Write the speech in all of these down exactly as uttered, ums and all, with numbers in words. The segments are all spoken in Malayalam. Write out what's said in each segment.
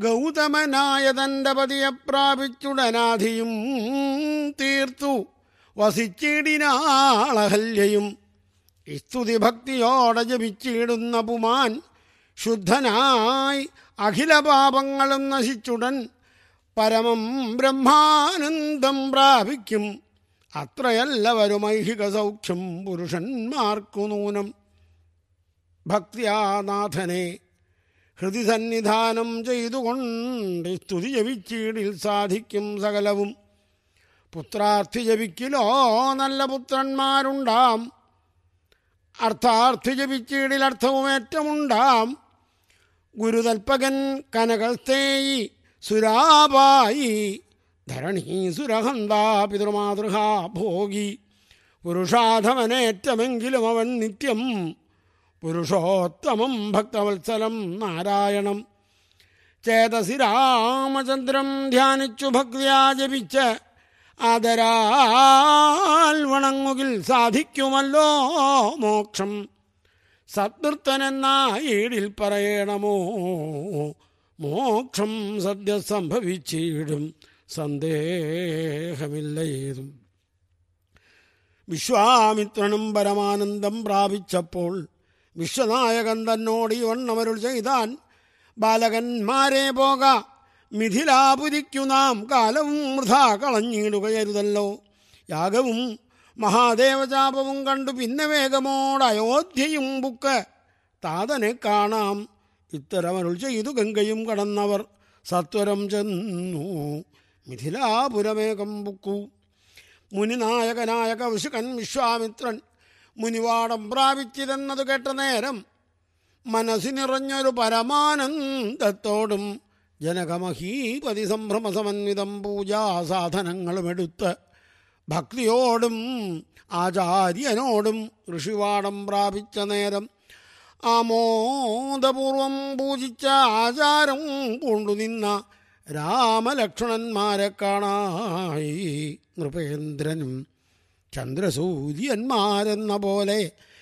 ഗൗതമനായ തൻ്റെ പതിയെ പ്രാപിച്ചുടനാധിയും തീർത്തു വസിച്ചിടിനാളഹല്യയും. സ്തുതി ഭക്തിയോടെ ജപിച്ചിടുന്ന പുമാൻ ശുദ്ധനായി അഖില പാപങ്ങളും നശിച്ചുടൻ പരമം ബ്രഹ്മാനന്ദം പ്രാപിക്കും. അത്രയല്ലവരും ഐഹിക സൗഖ്യം പുരുഷന്മാർക്കു നൂനം. ഭക്തിയാനാഥനെ ഹൃദി സന്നിധാനം ചെയ്തുകൊണ്ട് സ്തുതി ജപിച്ചീടിൽ സാധിക്കും സകലവും. പുത്രാർത്ഥി ജപിക്കിലോ നല്ല പുത്രന്മാരുണ്ടാം. അർത്ഥാർത്ഥി ജപിച്ചീടിൽ അർത്ഥവും ഏറ്റമുണ്ടാം. ഗുരുതൽപകൻ കനകസ്തേയി സുരാപായി ധരണീ സുരഹന്താ പിതൃമാതൃഹാ ഭോഗി. പുരുഷാധമനേറ്റമെങ്കിലും അവൻ നിത്യം പുരുഷോത്തമം ഭക്തവത്സലം നാരായണം. ചേതസി രാമചന്ദ്രം ധ്യാനിച്ചു ഭക്തിയാ ജപിച്ച് ആദരാൽ വണങ്ങുകിൽ സാധിക്കുമല്ലോ മോക്ഷം. സദ്വൃത്തനെന്നായിടിൽ പറയണമോ മോക്ഷം സദ്യ സംഭവിച്ചിടും സന്ദേഹമില്ലേതും. വിശ്വാമിത്രനും പരമാനന്ദം പ്രാപിച്ചപ്പോൾ വിശ്വനായകൻ തന്നോട് ഈ വണ്ണമരുൾ ചെയ്താൻ. ബാലകന്മാരെ പോക മിഥിലാപുരിക്കു നാം കാലവും വൃഥാ കളഞ്ഞിടുകയരുതല്ലോ. യാഗവും മഹാദേവചാപവും കണ്ടു പിന്നെ വേഗമോട് അയോധ്യയും ബുക്ക് താതനെ കാണാം. ഇത്തരമരുൾ ചെയ്തു ഗംഗയും കടന്നവർ സത്വരം ചെന്നു മിഥിലാപുരമേകം ബുക്കു. മുനിനായകനായ കൗശികൻ വിശ്വാമിത്രൻ മുനിവാടം പ്രാപിച്ചിരുന്നത് കേട്ട നേരം മനസ്സിനിറഞ്ഞൊരു പരമാനന്ദത്തോടും ജനകമഹീപതി സംഭ്രമസമന്വിതം പൂജാസാധനങ്ങളുമെടുത്ത് ഭക്തിയോടും ആചാര്യനോടും ഋഷിവാടം പ്രാപിച്ച നേരം ആമോദപൂർവം പൂജിച്ച ആചാരം കൊണ്ടുനിന്ന രാമലക്ഷ്മണന്മാരെ കാണായി നൃപേന്ദ്രനും ചന്ദ്രസൂര്യന്മാരെന്ന പോലെ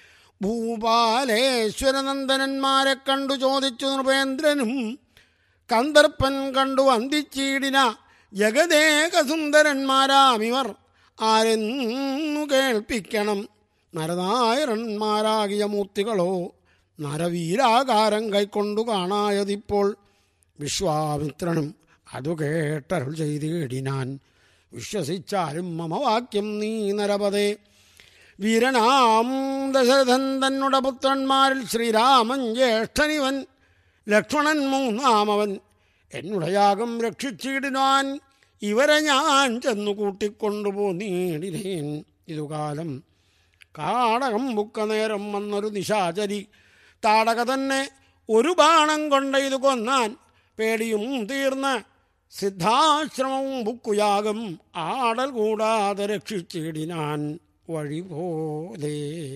ഭൂപാലേശ്വരനന്ദനന്മാരെ കണ്ടു ചോദിച്ചു നൃപേന്ദ്രനും. കന്ദർപ്പൻ കണ്ടു വന്ദിച്ചീടിന ജഗദേക സുന്ദരന്മാരാമിവർ ആരെന്നു കേൾപ്പിക്കണം. നരനായരന്മാരാകിയ മൂർത്തികളോ നരവീരാകാരം കൈക്കൊണ്ടു കാണായതിപ്പോൾ. വിശ്വാമിത്രനും അതു കേട്ടരുൾ ചെയ്തിടിനാൻ. വിശ്വസിച്ചാലും മമ വാക്യം നീ നരപതേ. വീരനാം ദശരഥൻ തന്നുടെ പുത്രന്മാരിൽ ശ്രീരാമൻ ജ്യേഷ്ഠനിവൻ, ലക്ഷ്മണൻ മൂന്നാമവൻ. എന്നുടെ യാഗം രക്ഷിച്ചിടിനാൻ ഇവരെ ഞാൻ ചെന്നു കൂട്ടിക്കൊണ്ടുപോന്നീടിനേൻ. ഇതുകാലം കാടകം ബുക്ക നേരം വന്നൊരു നിശാചരി താടക തന്നെ ഒരു ബാണം കൊണ്ട് ഇത് കൊന്നാൻ. പേടിയും തീർന്ന് സിദ്ധാശ്രമവും ബുക്കുയാകും ആടൽ കൂടാതെ രക്ഷിച്ചിടിനാൻ വഴി പോലെ.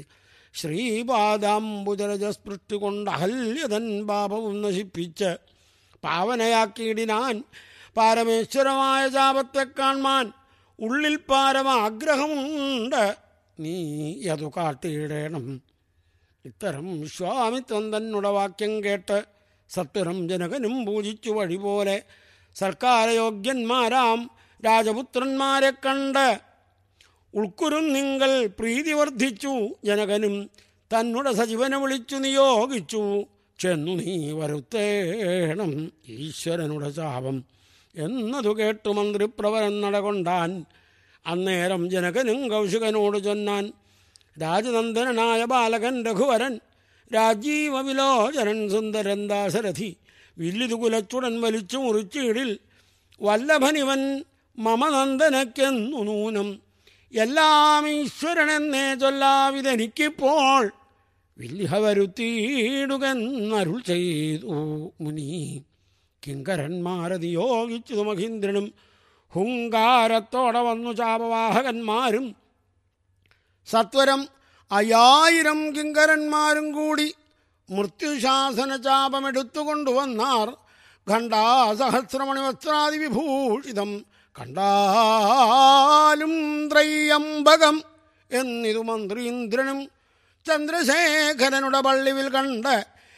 ശ്രീപാദാംബുജരജസ്പൃഷ്ടി കൊണ്ട് അഹല്യതൻ പാപവും നശിപ്പിച്ച് പാവനയാക്കിയിടിനാൻ. പാരമേശ്വരമായ ജാപത്തെ കാൺമാൻ ഉള്ളിൽ പാരമാഗ്രഹമുണ്ട്, നീ അതു കാട്ടിയിടേണം. ഇത്തരം വിശ്വാമിത്രൻ തന്നുടെ വാക്യം കേട്ട് സത്വരം ജനകനും പൂജിച്ചു വഴി പോലെ. സർക്കാരയോഗ്യന്മാരാം രാജപുത്രന്മാരെ കണ്ട് ഉൾക്കുരുന്നിങ്കൽ പ്രീതി വർദ്ധിച്ചു. ജനകനും തന്നുടെ സജീവനെ വിളിച്ചു നിയോഗിച്ചു. ചെന്നു നീ വരുത്തേണം ഈശ്വരനുടെ ശാപം എന്നതു കേട്ടു മന്ത്രിപ്രവരൻ നടകൊണ്ടാൻ. അന്നേരം ജനകനും കൗശികനോട് ചൊന്നാൻ. രാജനന്ദനായ ബാലകൻ രഘുവരൻ രാജീവ വിലോചനൻ സുന്ദരൻ ദാശരഥി വില്ലിതു കുലച്ചുടൻ വലിച്ചു മുറിച്ചീടിൽ. വല്ലഭനിവൻ മമനന്ദനക്കെന്നു നൂനം. എല്ലാം ഈശ്വരനെന്നേ ചൊല്ലാവിതെനിക്കിപ്പോൾ വില്ലിഹ വരുത്തിയിടുകെന്നരുൾ ചെയ്തു മുനി. കിങ്കരന്മാരെ നിയോഗിച്ചു മഹീന്ദ്രനും ഹുങ്കാരത്തോടെ വന്നു ചാപവാഹകന്മാരും. സത്വരം അയ്യായിരം കിങ്കരന്മാരും കൂടി മൃത്യുശാസന ചാപമെടുത്തുകൊണ്ടുവന്നാർ. ഖണ്ഡാസഹസ്രമണി വസ്ത്രാദി വിഭൂഷിതം കണ്ടാലും ത്രയ്യംബകം എന്നിതു മന്ത്രീന്ദ്രനും ചന്ദ്രശേഖരനുടെ പള്ളിവിൽ കണ്ട്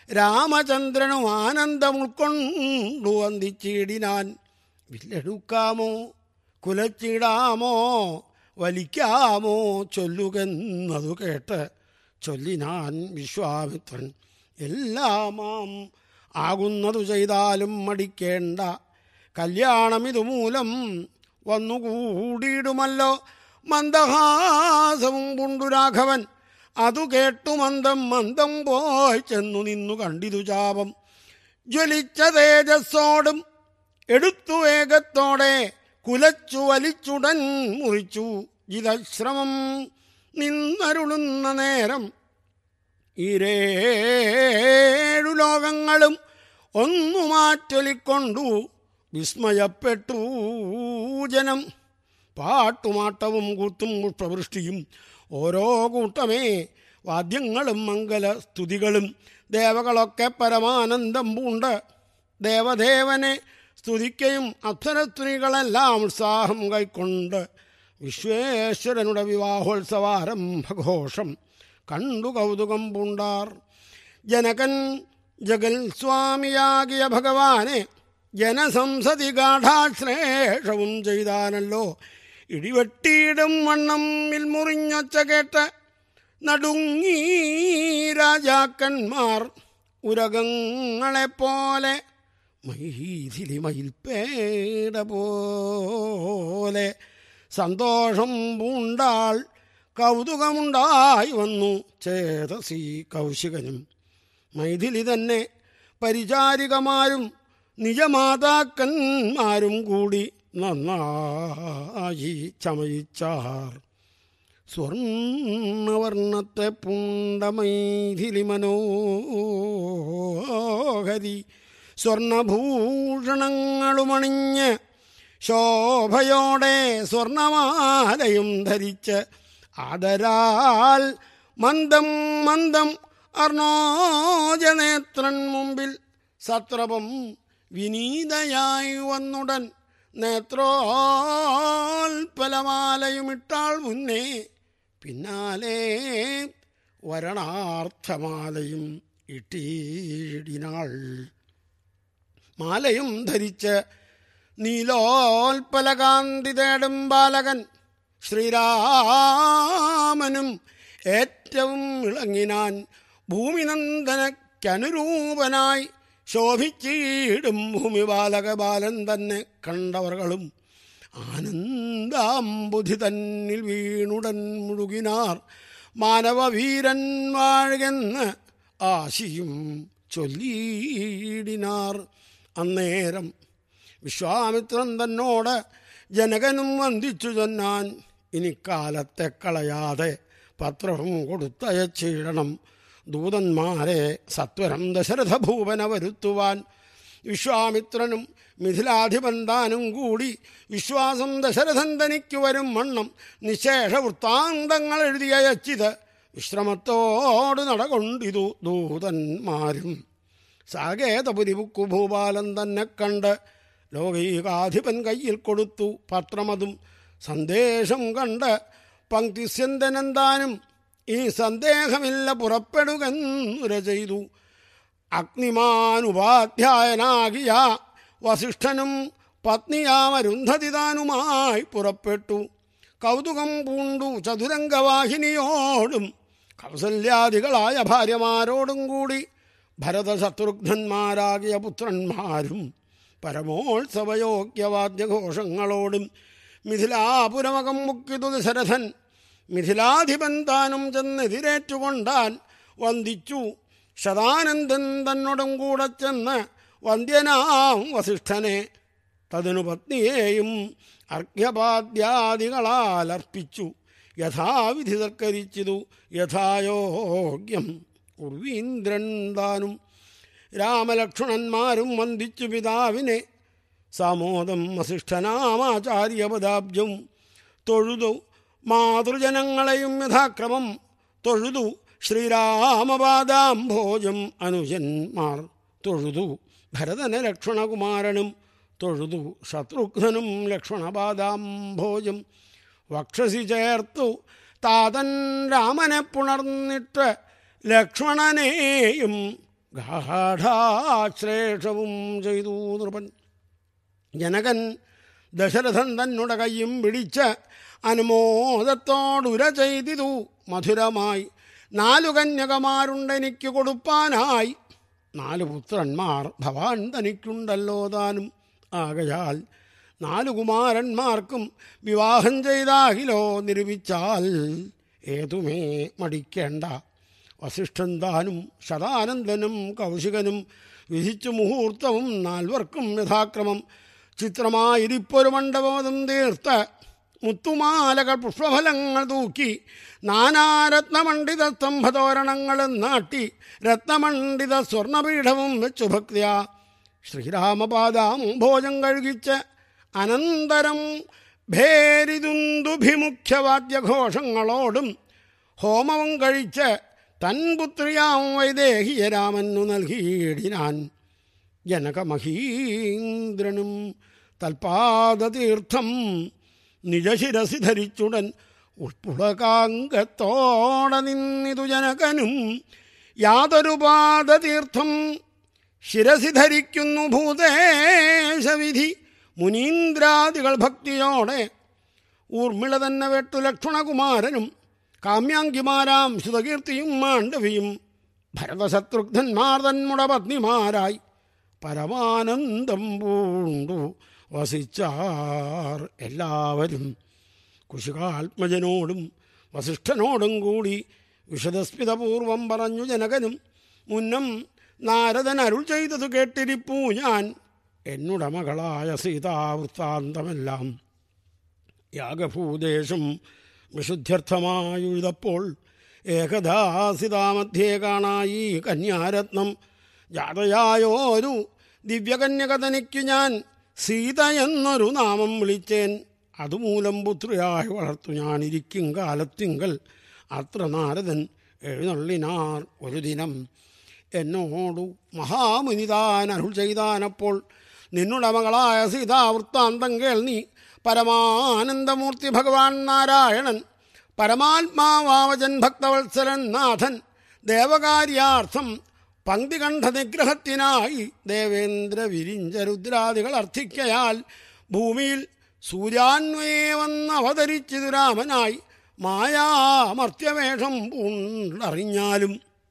രാമചന്ദ്രനും ആനന്ദം ഉൾക്കൊണ്ടു വന്ദിച്ചിടിനാൻ. വില്ലെടുക്കാമോ കുലച്ചിടാമോ വലിക്കാമോ ചൊല്ലുകെന്നതു കേട്ട് ചൊല്ലിനാൻ വിശ്വാമിത്രൻ. എല്ലാമാം ആകുന്നതു ചെയ്താലും മടിക്കേണ്ട, കല്യാണം ഇതുമൂലം വന്നുകൂടിയിടുമല്ലോ. മന്ദഹാസവും പുണ്ടു രാഘവൻ. അതു കേട്ടു മന്ദം മന്ദം പോയി ചെന്നു നിന്നു കണ്ടിതു ചാപം. ജ്വലിച്ച തേജസ്സോടും എടുത്തു വേഗത്തോടെ കുലച്ചു വലിച്ചുടൻ മുറിച്ചു ജിതശ്രമം. നിന്നരുളുന്ന നേരം ഈരേഴു ലോകങ്ങളും ഒന്നു മാറ്റൊലിക്കൊണ്ടു വിസ്മയപ്പെട്ടു ജനം. പാട്ടുമാട്ടവും കൂത്തും പുഷ്പവൃഷ്ടിയും ഓരോ കൂട്ടമേ വാദ്യങ്ങളും മംഗലസ്തുതികളും. ദേവകളൊക്കെ പരമാനന്ദം പൂണ്ട് ദേവദേവനെ സ്തുതിക്കയും അപ്സരസ്ത്രീകളെല്ലാം ഉത്സാഹം കൈക്കൊണ്ട് വിശ്വേശ്വരനുടെ വിവാഹോത്സവാരംഭഘോഷം കണ്ടു കൗതുകം പൂണ്ടാർ. ജനകൻ ജഗൽ സ്വാമിയാകിയ ഭഗവാനെ ജനസംസതി ഗാഠാശ്ലേഷവും ചെയ്താനല്ലോ. ഇടിവെട്ടിയിടും വണ്ണം മുറിഞ്ഞൊച്ച കേട്ട് നടുങ്ങി രാജാക്കന്മാർ ഉരകങ്ങളെപ്പോലെ, മൈഥിലി മയിൽപ്പേട പോലെ. സന്തോഷം പൂണ്ടാൾ കൗതുകമുണ്ടായി വന്നു ചേതസി കൗശികനും. മൈഥിലി തന്നെ പരിചാരികമാരും നിജമാതാക്കന്മാരും കൂടി നന്നായി ചമയിച്ചാർ. സ്വർണവർണ്ണത്തെ പൂണ്ട മൈഥിലി മനോഹരി സ്വർണഭൂഷണങ്ങളുമണിഞ്ഞ് ശോഭയോടെ സ്വർണമാലയും ധരിച്ച് ആദരാൽ മന്ദം മന്ദം അർണോജനേത്രൻ മുമ്പിൽ സത്രപം വിനീതയായി വന്നുടൻ നേത്രോൽപലമാലയുമിട്ടാൾ മുന്നേ പിന്നാലെ വരണാർത്ഥമാലയും ഇട്ടീടിനാൾ. മാലയും ധരിച്ച് നീലോൽപലകാന്തി തേടും ബാലകൻ ശ്രീരാമനും ഏറ്റവും ഇളങ്ങിനാൻ. ഭൂമിനന്ദനക്കനുരൂപനായി ശോഭിച്ചിടും ഭൂമി ബാലക ബാലൻ തന്നെ കണ്ടവർകളും ആനന്ദാംബുധി തന്നിൽ വീണുടൻ മുഴുകിനാർ. മാനവവീരൻ വാഴുകെന്ന് ആശിയും ചൊല്ലിയിടിനാർ. അന്നേരം വിശ്വാമിത്രൻ തന്നോട് ജനകനും വന്ദിച്ചു ചൊന്നാൻ. ഇനി കാലത്തെ കളയാതെ പത്രവും കൊടുത്തയച്ചിടണം ദൂതന്മാരെ സത്വരം ദശരഥ ഭൂപന വരുത്തുവാൻ. വിശ്വാമിത്രനും മിഥിലാധിപൻ താനും കൂടി വിശ്വാസം ദശരഥൻ തനിക്ക് വരും വണ്ണം നിശേഷ വൃത്താന്തങ്ങൾ എഴുതിയയച്ചിത് വിശ്രമത്തോട് നടകൊണ്ടിതു ദൂതന്മാരും. സാകേതപുരിപുക്കു ഭൂപാലൻ തന്നെ കണ്ട് ലോകൈകാധിപൻ കയ്യിൽ കൊടുത്തു പത്രമതും. സന്ദേശം കണ്ട് പങ്ക്തിസ്യന്തനെന്താനും ഈ സന്ദേഹമില്ല പുറപ്പെടുകെന്നുര ചെയ്തു. അഗ്നിമാനുപാധ്യായനാകിയ വസിഷ്ഠനും പത്നിയാമരുന്ധതി താനുമായി പുറപ്പെട്ടു. കൗതുകം പൂണ്ടു ചതുരംഗവാഹിനിയോടും കൗസല്യാദികളായ ഭാര്യമാരോടും കൂടി ഭരതശത്രുഘ്നന്മാരാകിയ പുത്രന്മാരും പരമോത്സവയോഗ്യവാദ്യഘോഷങ്ങളോടും മിഥിലാപുരമകം മുക്കിതു ദശരഥൻ. മിഥിലാധിപൻ താനും ചെന്നെതിരേറ്റുകൊണ്ടാൻ വന്ദിച്ചു. ശതാനന്ദൻ തന്നോടും കൂടെ ചെന്ന് വന്ധ്യനാം വസിഷ്ഠനെ തതിനു പത്നിയെയും അർഘ്യപാദ്യാദികളാൽ അർപ്പിച്ചു. യഥാവിധി തർക്കരിച്ചിതു യഥായോഗ്യം ഉർവീന്ദ്രൻ താനും. രാമലക്ഷ്മണന്മാരും വന്ദിച്ചു പിതാവിനെ സാമോദം വസിഷ്ഠനാമാചാര്യപദാബ്ജം തൊഴുതു. മാതൃജനങ്ങളെയും യഥാക്രമം തൊഴുതു. ശ്രീരാമപാദാംഭോജം അനുജന്മാർ തൊഴുതു. ഭരതനെ ലക്ഷ്മണകുമാരനും തൊഴുതു. ശത്രുഘ്നനും ലക്ഷ്മണപാദാംഭോജം വക്ഷസി ചേർത്തു. താതൻ രാമനെ പുണർന്നിട്ട് ലക്ഷ്മണനെയും ഗാഠാശ്ലേഷവും ചെയ്തു നൃപൻ. ജനകൻ ദശരഥൻ തന്നുട കയ്യും പിടിച്ച് അനുമോദത്തോടുര ചെയ്തിതു മധുരമായി. നാലു കന്യകമാരുണ്ടെനിക്ക് കൊടുപ്പാനായി, നാലു പുത്രന്മാർ ഭവാൻ തനിക്കുണ്ടല്ലോ താനും. ആകയാൽ നാലു കുമാരന്മാർക്കും വിവാഹം ചെയ്താകിലോ നിരൂപിച്ചാൽ ഏതുമേ മടിക്കേണ്ട. വസിഷ്ഠൻ താനും ശതാനന്ദനും കൗശികനും വിധിച്ചു മുഹൂർത്തവും നാൽവർക്കും യഥാക്രമം. ചിത്രമായിരിപ്പൊരു മണ്ഡപം തീർത്ത് മുത്തുമാലകൾ പുഷ്പഫലങ്ങൾ തൂക്കി നാനാരത്നമണ്ഡിത സ്തംഭതോരണങ്ങളും നാട്ടി രത്നമണ്ഡിത സ്വർണപീഠവും വെച്ചു ഭക്തിയ ശ്രീരാമപാദം ഭോജം കഴുകിച്ച് അനന്തരം ഭേരിതുന്ദുഭിമുഖ്യവാദ്യഘോഷങ്ങളോടും ഹോമവും കഴിച്ച് തൻ പുത്രിയാം വൈദേഹിയ രാമനു നൽകിയിടിനാൻ. ജനകമഹീന്ദ്രനും തൽപാദതീർത്ഥം നിജശിരസി ധരിച്ചുടൻ ഉൾപ്പുളകാംഗത്തോടെ നിന്നിതു ജനകനും. യാതൊരു പാദതീർത്ഥം ശിരസി ധരിക്കുന്നു ഭൂതേശവിധി മുനീന്ദ്രാദികൾ ഭക്തിയോടെ. ഊർമിള തന്നെ വെട്ടു ലക്ഷ്മണകുമാരനും കാമ്യാങ്കിമാരാം ശ്രുതകീർത്തിയും മാണ്ഡവിയും ഭരതശത്രുഘ്നന്മാർ തന്മുട പത്നിമാരായി പരമാനന്ദം പൂണ്ടു വസിച്ചാർ എല്ലാവരും. കുശികാത്മജനോടും വസിഷ്ഠനോടും കൂടി വിശദസ്മിതപൂർവം പറഞ്ഞു ജനകനും. മുന്നം നാരദൻ അരുൾ ചെയ്തതു കേട്ടിരിപ്പൂ ഞാൻ എന്നുട മകളായ സീതാവൃത്താന്തമെല്ലാം. യാഗഭൂദേശം വിശുദ്ധ്യർത്ഥമായുഴുതപ്പോൾ ഏകദാസിതാമധ്യേ കാണായി കന്യാരത്നം. ജാതയായോരു ദിവ്യകന്യക തനിക്കു ഞാൻ സീത എന്നൊരു നാമം വിളിച്ചേൻ. അതുമൂലം പുത്രിയായി വളർത്തു ഞാനിരിക്കും കാലത്തിങ്കൽ. അത്ര നാരദൻ എഴുന്നള്ളിനാർ ഒരു ദിനം. എന്നോടു മഹാമുനിതാൻ അരുൾ ചെയ്താനപ്പോൾ നിന്നുടെ മകളായ സീതാവൃത്താന്തം കേൾനീ. പരമാനന്ദമൂർത്തി ഭഗവാൻ നാരായണൻ പരമാത്മാവാവജൻ ഭക്തവത്സരൻ നാഥൻ ദേവകാര്യാർത്ഥം പങ്ക്തികണ്ഠ നിഗ്രഹത്തിനായി ദേവേന്ദ്ര വിരിഞ്ച രുദ്രാദികൾ അർത്ഥിക്കയാൽ ഭൂമിയിൽ സൂര്യാന്വയെ വന്ന് അവതരിച്ചിതു രാമനായി. മായാമർത്യവേഷം പൂണ്ടറിഞ്ഞാലും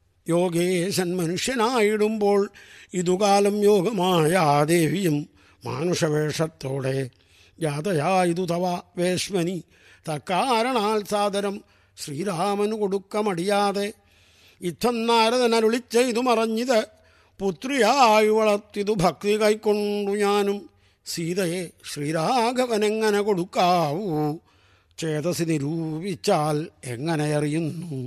യോഗേശൻ മനുഷ്യനായിടുമ്പോൾ ഇതുകാലം യോഗമായാദേവിയും മാനുഷവേഷത്തോടെ ജാതയായിതു തവ വേശ്മനി. തക്കാരണാൽ സാദരം ശ്രീരാമനു കൊടുക്കമടിയാതെ ഇത്തം നാരദനരുളി ചെയ്തു മറഞ്ഞിത് പുത്രിയായി വളർത്തിതു ഭക്തി കൈക്കൊണ്ടു ഞാനും. സീതയെ ശ്രീരാഘവനെങ്ങനെ കൊടുക്കാവൂ ചേതസി നിരൂപിച്ചാൽ എങ്ങനെ അറിയുന്നു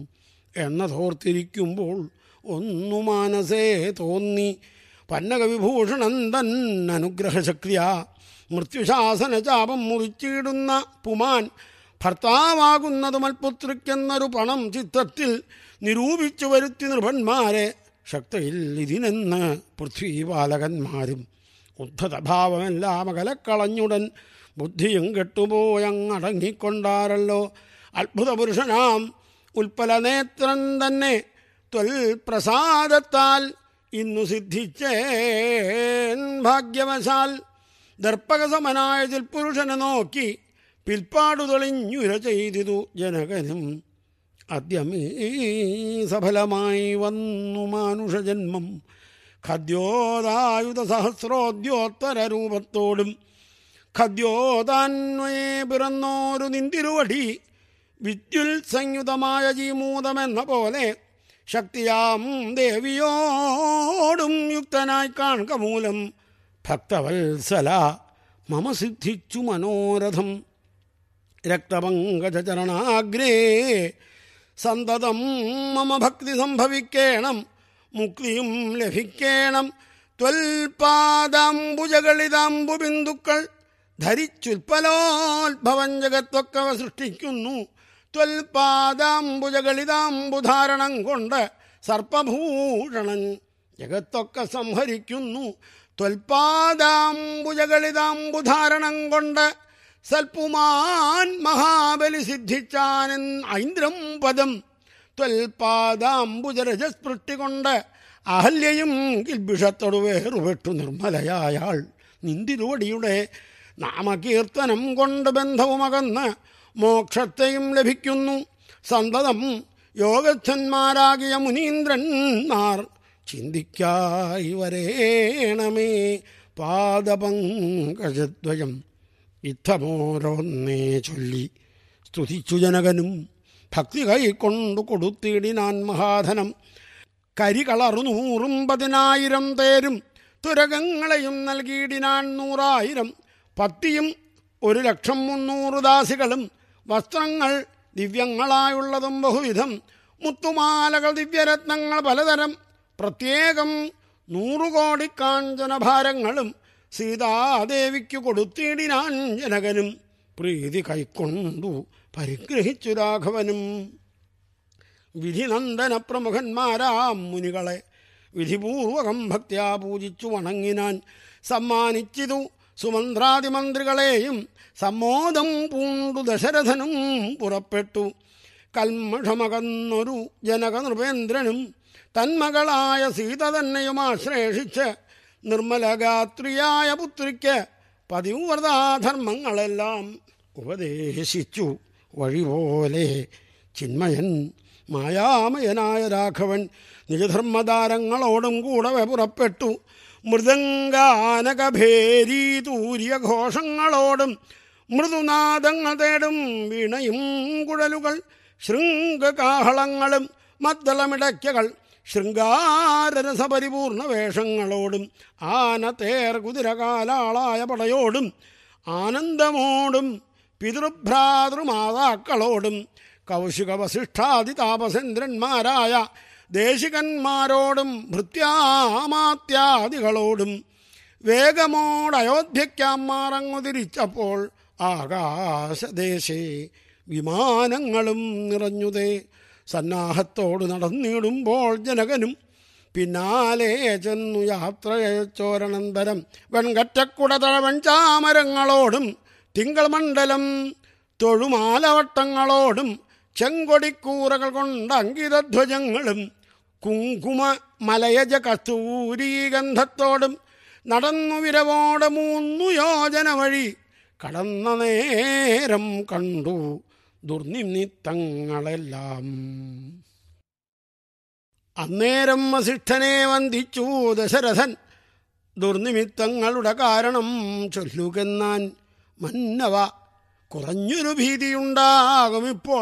എന്നതോർത്തിരിക്കുമ്പോൾ ഒന്നു മാനസേ തോന്നി. പന്നകവിഭൂഷണൻ തൻ അനുഗ്രഹശക്തിയ മൃത്യുശാസന ചാപം മുറിച്ചിടുന്ന പുമാൻ ഭർത്താവാകുന്നതു മൽപുത്രിക്കെന്നൊരു പണം ചിത്തത്തിൽ നിരൂപിച്ചു വരുത്തി നൃപന്മാരെ. ശക്തിയിൽ ഇതിനെന്ന് പൃഥ്വീപാലകന്മാരും ഉദ്ധതഭാവമെല്ലാം അകലക്കളഞ്ഞുടൻ ബുദ്ധിയും കെട്ടുപോയങ്ങടങ്ങിക്കൊണ്ടാരല്ലോ. അത്ഭുതപുരുഷനാം ഉൽപ്പലനേത്രൻ തന്നെ ത്വൽ പ്രസാദത്താൽ ഇന്നു സിദ്ധിച്ചേൻ ഭാഗ്യവശാൽ. ദർപ്പകസമനായ ചിൽപുരുഷനെ നോക്കി പിൽപ്പാടു തെളിഞ്ഞുര ചെയ്തിതു ജനകനും. അദ്യമീ സഫലമായി വന്നു മാനുഷജന്മം ഖദ്യോദായുധ സഹസ്രോദ്യോത്തര രൂപത്തോടും ഖദ്യോദാന്വയെ പിറന്നോരു നിന്തിരുവടി വിദ്യുൽ സംയുതമായ ജീമൂതമെന്ന പോലെ ശക്തിയാം ദേവിയോടും യുക്തനായി കാൺക മൂലം ഭക്തവത്സല മമ സിദ്ധിച്ചു മനോരഥം. രക്തപങ്കജചരണാഗ്രേ സന്തതം മമ ഭക്തി സംഭവിക്കേണം മുക്തിയും ലഭിക്കേണം. ത്വൽപാദാംബുജകളിതാംബു ബിന്ദുക്കൾ ധരിച്ചുൽപ്പലോത്ഭവം ജഗത്തൊക്കെ സൃഷ്ടിക്കുന്നു. ത്വൽപാദാംബുജകളിതാംബുധാരണം കൊണ്ട് സർപ്പഭൂഷണൻ ജഗത്തൊക്കെ സംഹരിക്കുന്നു. ത്വൽപാദാംബുജകളിതാംബുധാരണം കൊണ്ട് സൽപുമാൻ മഹാബലി സിദ്ധിച്ചാനൻ ഐന്ദ്രം പദം. ത്വൽപാദാംബുജരജസ്പൃഷ്ടി കൊണ്ട് അഹല്യയും കിൽബിഷത്തോടു വേറുപെട്ടു നിർമ്മലയായാൾ. നിന്തിരുവടിയുടെ നാമകീർത്തനം കൊണ്ട് ബന്ധവുമകന്ന് മോക്ഷത്തെയും ലഭിക്കുന്നു. സന്തതം യോഗസ്ഥന്മാരാകിയ മുനീന്ദ്രന്മാർ ചിന്തിക്കായി വരേണമേ പാദപങ്കജദ്വയം. ഇത്തമോരോന്നേ ചൊല്ലി സ്തുതിച്ചു ജനകനും ഭക്തി കൈക്കൊണ്ടു കൊടുത്തിടിനാൻ മഹാധനം. കരികളറു നൂറും പതിനായിരം തേരും തുരകങ്ങളെയും നൽകിയിടിനാൻ നൂറായിരം. പത്തിയും ഒരു ലക്ഷം മുന്നൂറ് ദാസികളും വസ്ത്രങ്ങൾ ദിവ്യങ്ങളായുള്ളതും ബഹുവിധം. മുത്തുമാലകൾ ദിവ്യരത്നങ്ങൾ പലതരം പ്രത്യേകം നൂറുകോടി കാഞ്ചനഭാരങ്ങളും സീതാദേവിക്കു കൊടുത്തിടിനാൻ ജനകനും. പ്രീതി കൈക്കൊണ്ടു പരിഗ്രഹിച്ചു രാഘവനും. വിധിനന്ദന പ്രമുഖന്മാരാം മുനികളെ വിധിപൂർവകം ഭക്ത്യാ പൂജിച്ചു വണങ്ങിനാൻ. സമ്മാനിച്ചിതു സുമന്ത്രാദിമന്ത്രികളെയും സമ്മോദം പൂണ്ടു ദശരഥനും പുറപ്പെട്ടു. കൽമഷമകന്നൊരു ജനക നൃപേന്ദ്രനും തന്മകളായ സീത തന്നെയും ആശ്ലേഷിച്ച് നിർമ്മലഗാത്രിയായ പുത്രിക്ക് പതിവ്രതാധർമ്മങ്ങളെല്ലാം ഉപദേശിച്ചു. വഴിപോലെ ചിന്മയൻ മായാമയനായ രാഘവൻ നിജധർമ്മതാരങ്ങളോടും കൂടവെ പുറപ്പെട്ടു. മൃദംഗാനകഭേരീതൂര്യ ഘോഷങ്ങളോടും മൃദുനാദങ്ങൾ തേടും വീണയും കുഴലുകൾ ശൃംഗകാഹളങ്ങളും മദ്ദളമിടയ്ക്കകൾ ശൃംഗാരരസപരിപൂർണ വേഷങ്ങളോടും ആന തേർ കുതിരകാലാളായ പടയോടും ആനന്ദമോടും പിതൃഭ്രാതൃമാതാക്കളോടും കൗശിക വസിഷ്ഠാദി താപസേന്ദ്രന്മാരായ ദേശികന്മാരോടും ഭൃത്യാമാത്യാദികളോടും വേഗമോടയോധ്യയ്ക്കാമാറങ്ങു തിരിച്ചപ്പോൾ ആകാശദേശേ വിമാനങ്ങളും നിറഞ്ഞുതേ. സന്നാഹത്തോട് നടന്നിടുമ്പോൾ ജനകനും പിന്നാലെ ചെന്നു യാത്രയച്ചോരനന്തരം വെൺകറ്റക്കുട തഴവൻ ചാമരങ്ങളോടും തിങ്കൾ മണ്ഡലം തൊഴുമാലവട്ടങ്ങളോടും ചെങ്കൊടിക്കൂറകൾ കൊണ്ട അങ്കിതധ്വജങ്ങളും കുങ്കുമ മലയജ കസ്തൂരീഗന്ധത്തോടും നടന്നു വിരവോടെ മൂന്നു യോജന വഴി കടന്ന നേരം കണ്ടു ദുർനിമിത്തങ്ങളെല്ലാം. അന്നേരം വസിഷ്ഠനെ വന്ദിച്ചു ദശരഥൻ. ദുർനിമിത്തങ്ങളുടെ കാരണം ചൊല്ലുകെന്നാൻ. മന്നവ, കുറഞ്ഞൊരു ഭീതിയുണ്ടാകുമിപ്പോൾ,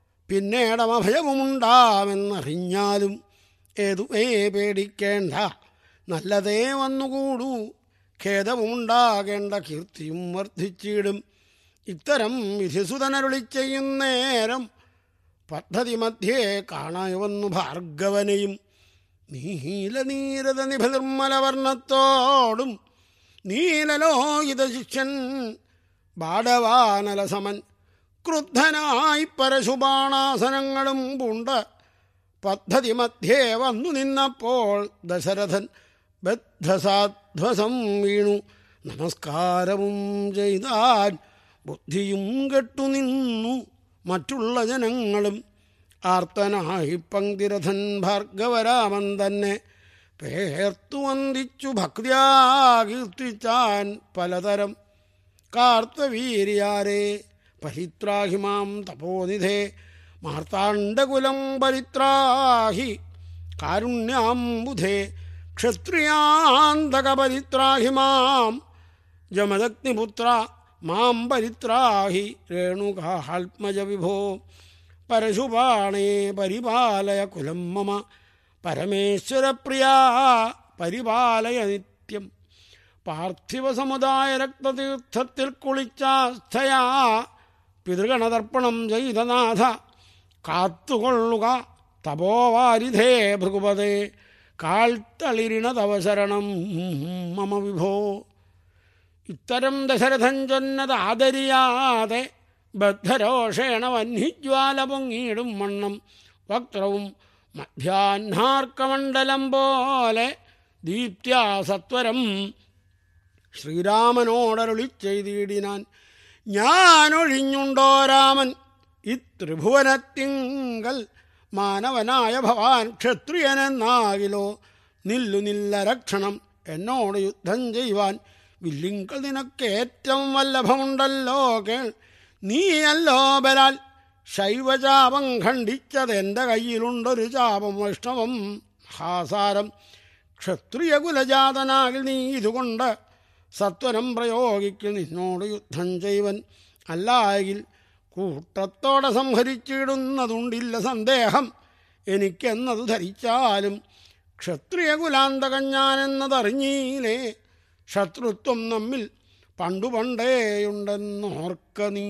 പിന്നീടമഭയവുമുണ്ടാമെന്നറിഞ്ഞാലും ഏതുമേ പേടിക്കേണ്ട, നല്ലതേ വന്നുകൂടൂ. ഖേദവുമുണ്ടാകേണ്ട, കീർത്തിയും വർദ്ധിച്ചിടും. ഇത്തരം വിധിസുതനരുളി ചെയ്യുന്നേരം പദ്ധതി മധ്യേ കാണാവന്നു ഭാർഗവനെയും. നീലനീരത നിഭനിർമ്മലവർണ്ണത്തോടും നീലലോഹിത ശിഷ്യൻ ബാടവാനലസമൻ ക്രുദ്ധനായി പരശുബാണാസനങ്ങളും പൂണ്ട് പദ്ധതി മധ്യേ വന്നു നിന്നപ്പോൾ ദശരഥൻ ബദ്ധസാധ്വസം വീണു നമസ്കാരവും ചെയ്താൻ. ബുദ്ധിയും കെട്ടുനിന്നു മറ്റുള്ള ജനങ്ങളും. ആർത്തനായി പങ്ക്തിരഥൻ ഭാർഗവരാമൻ തന്നെ പേർത്തു വന്ദിച്ചു ഭക്തിയാ കീർത്തിച്ചാൻ പലതരം. കാർത്തവീര്യാരേ പരിത്രാഹിമാം തപോനിധേ മാർത്താണ്ഡകുലം പരിത്രാഹി കാരുണ്യാംബുധേ ക്ഷത്രിയാന്തക പരിത്രാഹിമാം ജമദഗ്നിപുത്ര മാം പരിത്രാഹി രേണുകാത്മജ വിഭോ പരശുപാണേ പരിപാലയ കുലം മമ പരമേശ്വരപ്രിയാ പരിപാലയ നിത്യം. പാർത്ഥിവ സമുദായ രക്തതീർത്ഥത്തിൽ കുളിച്ചാസ്ഥയാ പിതൃഗണതർപ്പണം ചെയ്തനാഥ കാത്തുകൊള്ളുക തപോവാരിധേ ഭൃഗുപതേ കാൽത്തളിരിണ തവ ശരണം മമ വിഭോ. ഇത്തരം ദശരഥൻ ചൊന്നത് ആദരിയാതെ ബദ്ധരോഷേണ വഹ്നിജ്വാല പൊങ്ങിയിടും വണ്ണം വക്രവും മധ്യാഹ്നാർക്കമണ്ഡലം പോലെ ദീപ്ത്യാ സത്വരം ശ്രീരാമനോടരുളി ചെയ്തിടിനാൻ. ഞാനൊഴിഞ്ഞുണ്ടോ രാമൻ ഇത്രിഭുവനത്തിങ്കൽ മാനവനായ ഭവാൻ ക്ഷത്രിയനെന്നാകിലോ നില്ലു നില്ല രക്ഷണം എന്നോട് യുദ്ധം ചെയ്യുവാൻ വില്ലിങ്കൽ നിനക്കേറ്റവും വല്ലഭമുണ്ടല്ലോ കേൾ. നീയല്ലോ ബലാൽ ശൈവചാപം ഖണ്ഡിച്ചത്, എൻ്റെ കയ്യിലുണ്ടൊരു ചാപം വൈഷ്ണവം മഹാസാരം. ക്ഷത്രിയകുലജാതനാകിൽ നീ ഇതുകൊണ്ട് സത്വരം പ്രയോഗിക്കൽ, നിന്നോട് യുദ്ധം ചെയ്വൻ അല്ലായെങ്കിൽ കൂട്ടത്തോടെ സംഹരിച്ചിടുന്നതുണ്ടില്ല സന്ദേഹം എനിക്കെന്നതു ധരിച്ചാലും. ക്ഷത്രിയകുലാന്തകൻ ഞാനെന്നതറിഞ്ഞീലേ, ശത്രുത്വം നമ്മിൽ പണ്ടു പണ്ടേയുണ്ടെന്നോർക്ക നീ.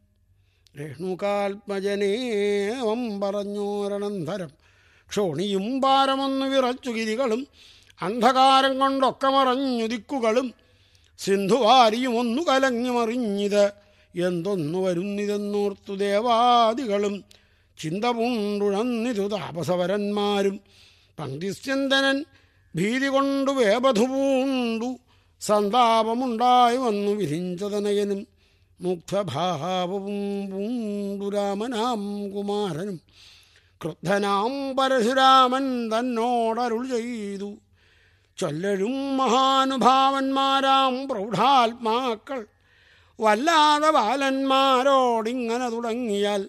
രേണുകാത്മജനേവം പറഞ്ഞോരനന്തരം ക്ഷോണിയും ഭാരമൊന്നു വിറച്ചു ഗിരികളും അന്ധകാരം കൊണ്ടൊക്കെ മറഞ്ഞു ദിക്കുകളും സിന്ധുവാരിയും ഒന്നു കലങ്ങി മറിഞ്ഞിത് എന്തൊന്നു വരുന്നിതെന്നോർത്തു ദേവാദികളും ചിന്ത പൂണ്ടുഴന്നിതു താപസവരന്മാരും. പങ്ക്തിസ്യന്തനൻ ഭീതി കൊണ്ടു വേപധു പൂണ്ടു സന്താപമുണ്ടായി വന്നു വിരിഞ്ചതനയനും മുഗ്ധഭാവവും പൂണ്ടു രാമനാം കുമാരനും. ക്രുദ്ധനാം പരശുരാമൻ തന്നോടരുൾ ചെയ്തു, ചൊല്ലഴും മഹാനുഭാവന്മാരാം പ്രൗഢാത്മാക്കൾ വല്ലാതെ ബാലന്മാരോടിങ്ങനെ തുടങ്ങിയാൽ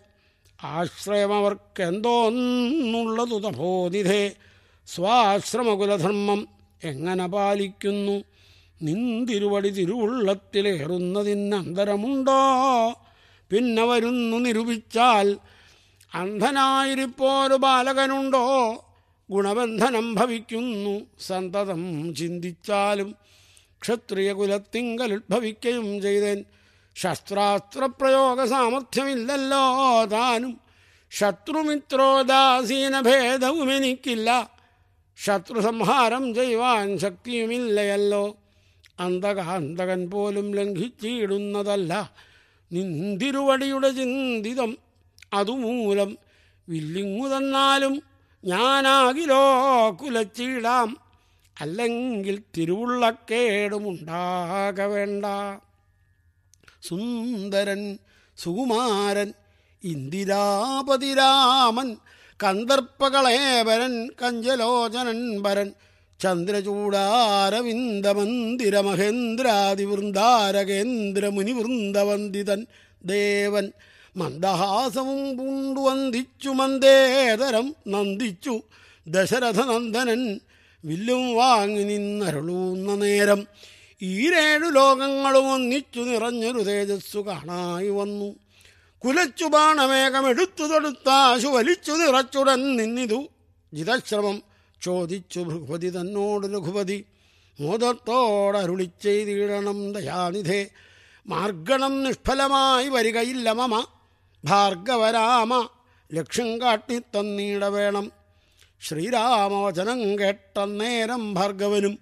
ആശ്രയമവർക്കെന്തോന്നുള്ളതു തപോനിധേ. സ്വാശ്രമകുലധർമ്മം എങ്ങനെ പാലിക്കുന്നു, നിന്തിരുവടി തിരുവുള്ളത്തിലേറുന്നതിനന്തരമുണ്ടോ? പിന്നെ വരുന്നു നിരൂപിച്ചാൽ അന്ധനായിരിപ്പോരു ബാലകനുണ്ടോ? ഗുണബന്ധനം ഭവിക്കുന്നു സന്തതം ചിന്തിച്ചാലും. ക്ഷത്രിയകുലത്തിങ്കൽ ഉദ്ഭവിക്കുകയും ചെയ്തേൻ, ശസ്ത്രാസ്ത്രപ്രയോഗ സാമർഥ്യമില്ലല്ലോ താനും. ശത്രുമിത്രോദാസീന ഭേദവും എനിക്കില്ല, ശത്രുസംഹാരം ചെയ്യുവാൻ ശക്തിയുമില്ലയല്ലോ. അന്തകാന്തകൻ പോലും ലംഘിച്ചിടുന്നതല്ല നിന്തിരുവടിയുടെ ചിന്തിതം, അതുമൂലം വില്ലിങ്ങു തന്നാലും ഞാനാകിലോ കുലച്ചിടാം, അല്ലെങ്കിൽ തിരുവുള്ളക്കേടുമുണ്ടാക വേണ്ട. സുന്ദരൻ സുകുമാരൻ ഇന്ദിരാപതിരാമൻ കന്ദർപ്പകളേവരൻ കഞ്ചലോചനൻ വരൻ ചന്ദ്രചൂടാരവിന്ദമന്ദിരമഹേന്ദ്രാദിവൃന്ദാരകേന്ദ്രമുനിവൃന്ദവന്ദിതൻ ദേവൻ മന്ദഹാസവും പൂണ്ടു വന്ദിച്ചു മന്ദേതരം നന്ദിച്ചു ദശരഥനന്ദനൻ വില്ലും വാങ്ങി നിന്നരുളൂന്ന നേരം ഈരേഴു ലോകങ്ങളും ഒന്നിച്ചു നിറഞ്ഞൊരു തേജസ്സു കാണായി വന്നു. കുലച്ചു ബാണമേഘമെടുത്തു തൊടുത്താശു വലിച്ചു നിറച്ചുടൻ നിന്നിതു ജിതശ്രമം ചോദിച്ചു ഭൃഗുപതി തന്നോട് രഘുപതി. മോദത്തോടരുളിച്ചെയ്തിടണം ദയാനിധേ, മാർഗണം നിഷ്ഫലമായി വരികയില്ല മമ. ഭാർഗവരാമ ലക്ഷ്യം കാട്ടിത്തന്നീട വേണം. ശ്രീരാമവചനം കേട്ടന്നേരം ഭാർഗവനും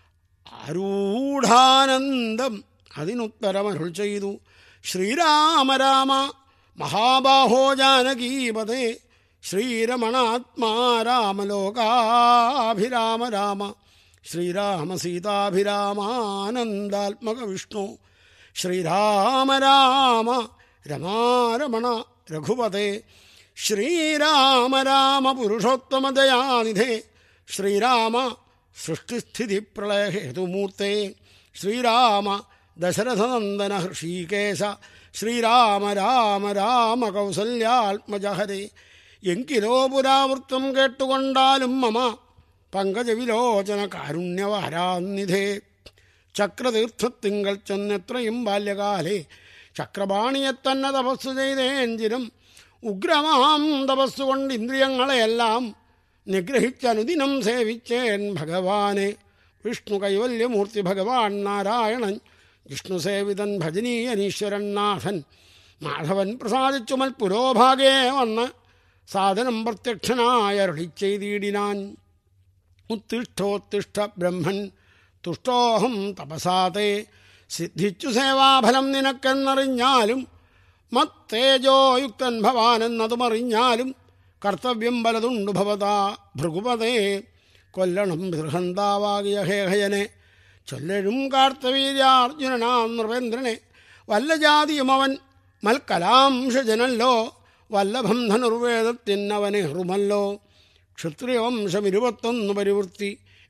ആരൂഢാനന്ദം അതിനുത്തരമരുൾ ചെയ്തു. ശ്രീരാമ രാമ മഹാബാഹോ ജാനകീപതേ, ശ്രീരമണാത്മാ രാമലോകാഭിരാമ രാമ. ശ്രീരാമ സീതാഭിരാമാനന്ദാത്മക വിഷ്ണു. ശ്രീരാമ രാമ രമാരമണ രഘുപതേ. ശ്രീരാമ രാമ പുരുഷോത്തമദയാനിധേ. ശ്രീരാമ സൃഷ്ടിസ്ഥിതി പ്രളയഹേതുമൂർത്തേ. ശ്രീരാമ ദശരഥനന്ദന ഹൃഷീകേശ. ശ്രീരാമ രാമ രാമ കൗസല്യാത്മജഹരേ. എങ്കിലോ പുരാവൃത്തം കേട്ടുകൊണ്ടാലും മമ പങ്കജവിലോചന കാരുണ്യവാരാന്നിധേ. ചക്രതീർത്ഥത്തിങ്കൽ ചെന്നെത്രയും ബാല്യകാലേ ചക്രപാണിയെത്തന്നെ തപസ്സു ചെയ്തേഞ്ചിനും ഉഗ്രമാം തപസ്സുകൊണ്ട് ഇന്ദ്രിയങ്ങളെയെല്ലാം നിഗ്രഹിച്ചനുദിനം സേവിച്ചേൻ ഭഗവാനെ. വിഷ്ണു കൈവല്യമൂർത്തി ഭഗവാൻ നാരായണൻ വിഷ്ണുസേവിതൻ ഭജനീയനീശ്വരൻ നാഥൻ. മാധവൻ പ്രസാദിച്ചുമൽ പുരോഭാഗേ വന്ന് സാധനം പ്രത്യക്ഷനായ അരുളിച്ചെയ്തിടിനാൻ. ഉത്തിഷ്ഠോത്തിഷ്ഠ ബ്രഹ്മൻ തുഷ്ടോഹം തപസാതേ. സിദ്ധിച്ചു സേവാഫലം നിനക്കെന്നറിഞ്ഞാലും മത്തേജോയുക്തൻ ഭവാനെന്നതുമറിഞ്ഞാലും കർത്തവ്യം പലതുണ്ടു ഭവതാ ഭൃഗുപതേ. കൊല്ലണം ബൃഹന്താവാകിയ ഹേഹയനെ ചൊല്ലഴും കാർത്തവീര്യാർജുനനാം നൃപേന്ദ്രനെ. വല്ല ജാതിയുമവൻ മൽക്കലാംശജനല്ലോ, വല്ലഭം ധനുർവേദത്തിനവനേറുമല്ലോ. ക്ഷത്രിയവംശം ഇരുപത്തൊന്നു പരിവൃത്തി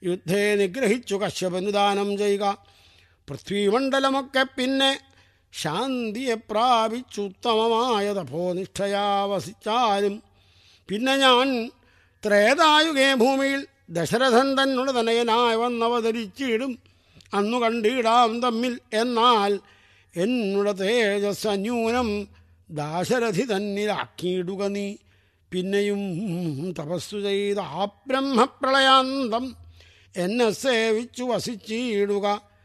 യുദ്ധേ നിഗ്രഹിച്ചു കശ്യപനു ദാനം ചെയ്യുക. പൃഥ്വീമണ്ഡലമൊക്കെ പിന്നെ ശാന്തിയെ പ്രാപിച്ചുത്തമമായ തപോനിഷ്ഠയാ വസിച്ചാലും പിന്നെ ഞാൻ ത്രേതായുഗേ ഭൂമിയിൽ ദശരഥൻ തന്നുടെ തനയനായി വന്നവതരിച്ചിടും. അന്നു കണ്ടിടാം തമ്മിൽ. എന്നാൽ എന്നുടെ തേജസ് അന്യൂനം ദാശരഥി തന്നിലാക്കിയിടുക നീ. പിന്നെയും തപസ്സു ചെയ്ത ആ ബ്രഹ്മപ്രളയാന്തം എന്നെ സേവിച്ചു വസിച്ചിടുക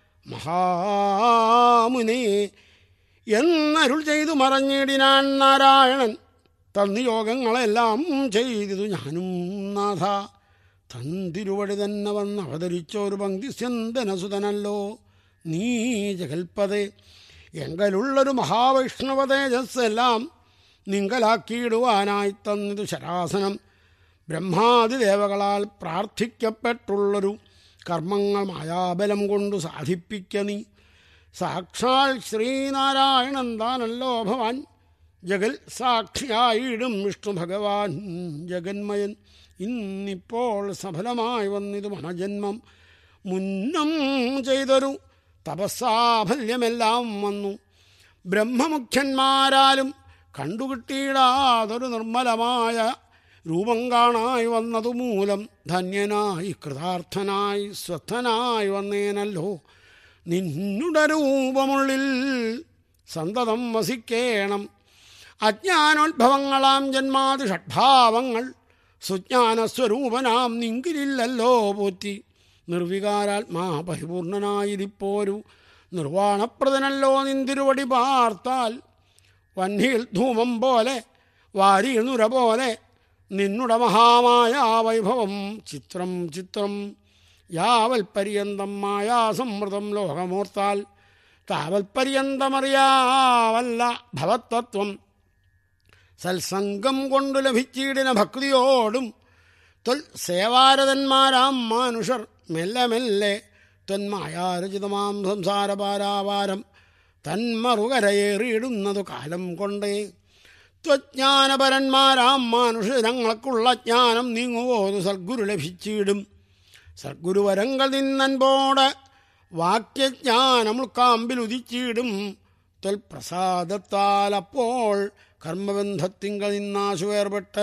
മഹാമുനി എന്നരുൾ ചെയ്തു മറഞ്ഞിടിനാൻ നാരായണൻ. തന്നിയോഗങ്ങളെല്ലാം ചെയ്തു ഞാനും നാഥ. തന്തിരുവടി തന്നെ വന്ന് അവതരിച്ചൊരു പങ്ക്തി സ്യന്തനസുതനല്ലോ നീ ജഗൽപതേ. എങ്കലുള്ളൊരു മഹാവൈഷ്ണവ തേജസ്സെല്ലാം നിങ്കലാക്കിയിടുവാനായി തന്നിതു ശരാസനം. ബ്രഹ്മാദിദേവകളാൽ പ്രാർത്ഥിക്കപ്പെട്ടുള്ളൊരു കർമ്മങ്ങൾ മായാബലം കൊണ്ടു സാധിപ്പിക്ക നീ. സാക്ഷാൽ ശ്രീനാരായണൻ താനല്ലോ ഭവാൻ. ജഗൽ സാക്ഷിയായിടും വിഷ്ണു ഭഗവാൻ ജഗന്മയൻ. ഇന്നിപ്പോൾ സഫലമായി വന്നിതു മണജന്മം. മുന്നം ചെയ്തൊരു തപസ്സാഫല്യമെല്ലാം വന്നു. ബ്രഹ്മമുഖ്യന്മാരാലും കണ്ടുകിട്ടിയിടാതൊരു നിർമ്മലമായ രൂപം കാണായി വന്നതു മൂലം ധന്യനായി കൃതാർത്ഥനായി സ്വസ്ഥനായി വന്നേനല്ലോ. നിന്നുടെ രൂപമുള്ളിൽ സന്തതം വസിക്കേണം. അജ്ഞാനോത്ഭവങ്ങളാം ജന്മാതി ഷഡ്ഭാവങ്ങൾ സുജ്ഞാനസ്വരൂപനാം നിങ്കിലില്ലല്ലോ പോറ്റി. നിർവികാരാത്മാ പരിപൂർണനായിരിപ്പോരു നിർവാണപ്രദനല്ലോ നിന്തിരുവടി പാർത്താൽ. വന്ഹിയിൽ ധൂമം പോലെ വാരിയിൽ നുര പോലെ നിന്നുടെ മഹാമായ വൈഭവം ചിത്രം ചിത്രം. യാവൽ പര്യന്തം മായാസമൃതം ലോകമോർത്താൽ താവൽപര്യന്തമറിയാവല്ല ഭവത്തത്വം. സത്സംഗം കൊണ്ടു ലഭിച്ചിടിന ഭക്തിയോടും ത്വൽ സേവാരതന്മാരാം മാനുഷർ മെല്ലെ മെല്ലെ ത്വന്മായാരചിതമാം സംസാരപാരാവാരം തന്മറുകരയേറിയിടുന്നതു കാലം കൊണ്ടേ. ത്വജ്ഞാനപരന്മാരാം മാനുഷരങ്ങൾക്കുള്ള ജ്ഞാനം നീങ്ങുവോതു സദ്ഗുരു ലഭിച്ചിടും. സദ്ഗുരുവരങ്ങൾ നിന്നൻപോട് വാക്യജ്ഞാനം ഉൾക്കാമ്പിൽ ഉദിച്ചിടും. ത്വൽപ്രസാദത്താൽ അപ്പോൾ കർമ്മബന്ധത്തിങ്കൽ നിന്നാശു വേർപെട്ട്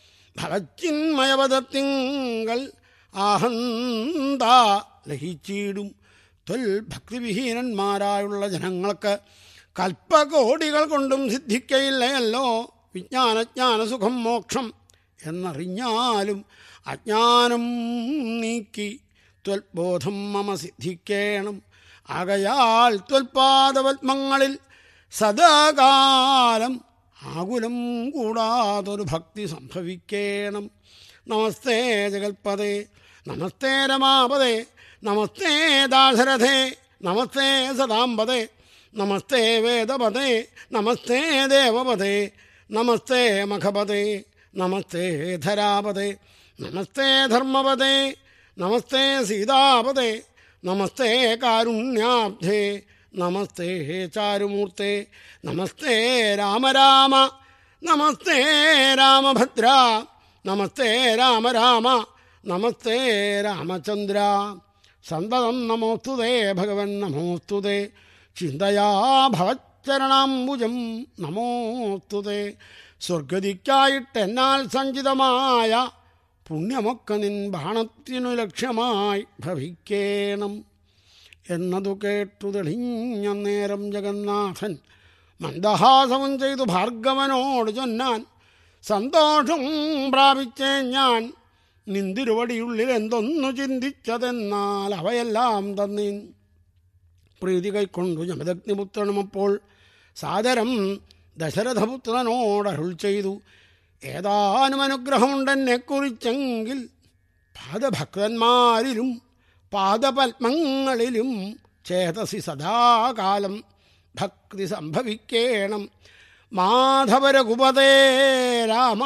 ഭവച്ചിന്മയപദത്തിങ്കൽ ആഹന്ത ലഹിച്ചിടും. ത്വൽ ഭക്തിവിഹീനന്മാരായുള്ള ജനങ്ങൾക്ക് കൽപ്പകോടികൾ കൊണ്ടും സിദ്ധിക്കയില്ലയല്ലോ വിജ്ഞാനജ്ഞാനസുഖം മോക്ഷം എന്നറിഞ്ഞാലും അജ്ഞാനം നീക്കി ത്വൽബോധം മമ സിദ്ധിക്കേണം. ആകയാൽ ത്വൽപാദപത്മങ്ങളിൽ സദാകാലം ആകുലം കൂടാതൊരു ഭക്തി സംഭവിക്കേണം. നമസ്തേ ജഗൽപദേ, നമസ്തേ രമാപദേ, നമസ്തേ ദാശരഥേ, നമസ്തേ സദാംബദേ, നമസ്തേ വേദപദേ, നമസ്തേ ദേവപദേ, നമസ്തേ മഖപദേ, നമസ്തേ ധരാപദേ, നമസ്തേ ധർമ്മപദേ, നമസ്തേ സീതാപദേ, നമസ്തേ കാരുണ്യാബ്ധേ, നമസ്തേ ചാരുമൂർത്തേ, നമസ്തേ രാമ രാമ, നമസ്തേ രാമഭദ്ര, നമസ്തേ രാമ രാമ, നമസ്തേ രാമചന്ദ്ര. സന്തതം നമോസ്തുതേ ഭഗവൻ നമോസ്തുതേ. ചിന്തയാ ഭവച്ചരണാംബുജം നമോസ്തുതേ. സ്വർഗതിക്കായിട്ടെന്നാൽ സഞ്ചിതമായ പുണ്യമൊക്കെ നിൻ ബാണത്തിനു ലക്ഷ്യമായി ഭവിക്കേണം എന്നതു കേട്ടു തെളിഞ്ഞ നേരം ജഗന്നാഥൻ മന്ദഹാസവും ചെയ്തു ഭാർഗവനോട് ചൊന്നാൻ. സന്തോഷം പ്രാപിച്ചേ ഞാൻ നിന്തിരുവടിയുള്ളിൽ എന്തൊന്നു ചിന്തിച്ചതെന്നാൽ അവയെല്ലാം തന്നീൻ. പ്രീതി കൈക്കൊണ്ടു ജമദഗ്നിപുത്രനുമപ്പോൾ സാദരം ദശരഥപുത്രനോടരുൾ ചെയ്തു. ഏതാനും അനുഗ്രഹമുണ്ടെന്നെക്കുറിച്ചെങ്കിൽ പാദഭക്തന്മാരിലും പാദപത്മങ്ങളിലും ചേതസി സദാകാലം ഭക്തി സംഭവിക്കേണം. മാധവരഘുപതേ രാമ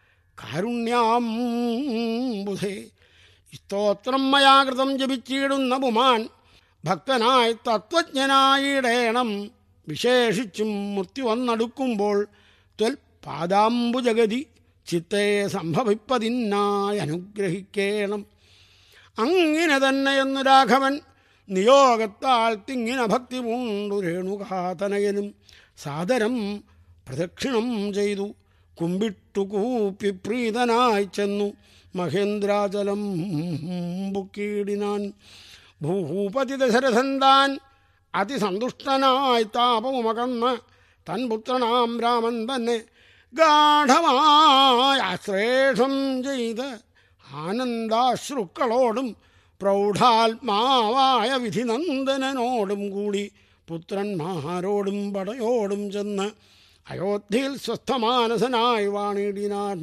കാരുണ്യാംബുധേ. സ്തോത്രം മയാകൃതം ജപിച്ചിടുന്ന പുമാൻ ഭക്തനായി തത്വജ്ഞനായിടേണം. വിശേഷിച്ചും മുക്തി വന്നടുക്കുമ്പോൾ ത്വൽ പാദാംബുജഗതി ചിത്തേ സംഭവിപ്പതിനായി അനുഗ്രഹിക്കേണം. അങ്ങനെ തന്നെയെന്നു രാഘവൻ നിയോഗത്താൽ തിങ്ങിന ഭക്തി പൂണ്ടു രേണുകാതനയനും സാദരം പ്രദക്ഷിണം ചെയ്തു കുമ്പിട്ടു കൂപ്പി പ്രീതനായി ചെന്നു മഹേന്ദ്രാചലം ബുക്കീടിനാൻ. ഭൂപതി ദശരഥൻ താൻ അതിസന്തുഷ്ടനായി താപവുമകന്ന് തൻ പുത്രനാം രാമൻ തന്നെ ഗാഠമായ ആശ്ലേഷം ചെയ്ത് ആനന്ദാശ്രുക്കളോടും പ്രൗഢാത്മാവായ വിധിനന്ദനനോടും കൂടി പുത്രന്മാരോടും പടയോടും ചെന്ന് അയോധ്യയിൽ സ്വസ്ഥമാനസനായി വാണിടിനാൻ.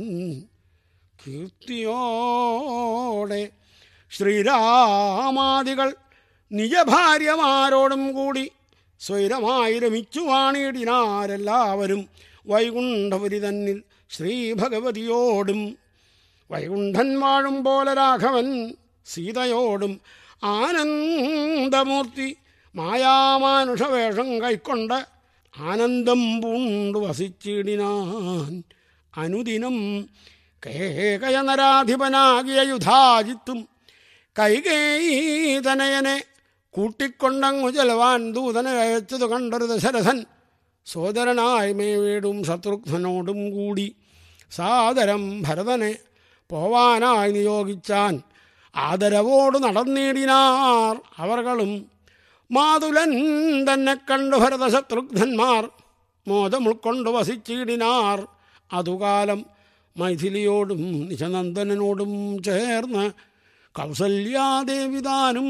കീർത്തിയോടെ ശ്രീരാമാദികൾ നിജഭാര്യമാരോടും കൂടി സ്വൈരമായി രമിച്ചു വാണിടിനാരെല്ലാവരും വൈകുണ്ഠപുരി തന്നിൽ ശ്രീഭഗവതിയോടും. വൈകുണ്ഠൻ വാഴും പോലെ രാഘവൻ സീതയോടും ആനന്ദമൂർത്തി മായാമാനുഷവേഷം കൈക്കൊണ്ട് ആനന്ദം പൂണ്ടു വസിച്ചിടിനാൻ. അനുദിനം കേകയനരാധിപനാകിയ യുധാജിത്തും കൈകേയീതനയനെ കൂട്ടിക്കൊണ്ടങ്ങു ചെലവാൻ ദൂതനെ അയച്ചതു കണ്ടൊരു ദശരഥൻ സോദരനായി മേവീടും ശത്രുഘ്നോടും കൂടി സാദരം ഭരതനെ പോവാനായി നിയോഗിച്ചാൻ. ആദരവോട് നടന്നിടിനാർ അവർകളും. മാതുലൻ തന്നെ കണ്ടു ഭരതശത്രുഘ്നന്മാർ മോദം ഉൾക്കൊണ്ടു വസിച്ചിടിനാർ. അതുകാലം മൈഥിലിയോടും നിശനന്ദനോടും ചേർന്ന് കൗസല്യാദേവിതാനും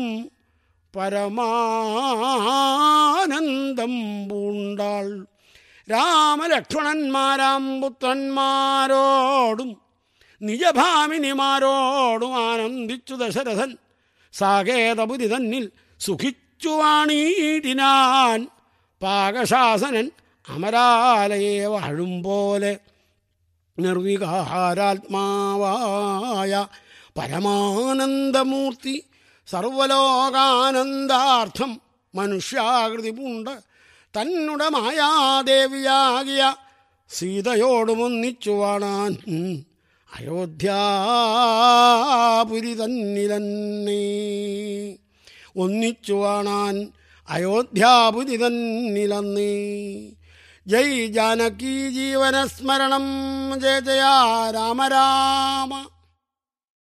പരമാനന്ദം പൂണ്ടാൾ. രാമലക്ഷ്മണന്മാരാം പുത്രന്മാരോടും നിജഭാമിനിമാരോടും ആനന്ദിച്ചു ദശരഥൻ സാകേതപുരി തന്നിൽ സുഖിച്ചു വാണീടിനാൻ. പാകശാസനൻ അമരാലയെ വാഴും പോലെ നിർവികാരാത്മാവായ പരമാനന്ദമൂർത്തി സർവലോകാനന്ദാർത്ഥം മനുഷ്യാകൃതി പൂണ്ട് തന്നുടെ മായാദേവിയാകിയ സീതയോടുമൊന്നിച്ചു വാണാൻ അയോധ്യാപുരി തന്നിലന്നെ. ഒന്നിച്ചു വാണാൻ അയോധ്യാപുരി തന്നിലന്നേ. ജയ് ജാനകീ ജീവനസ്മരണം ജയ ജയ രാമ രാമ.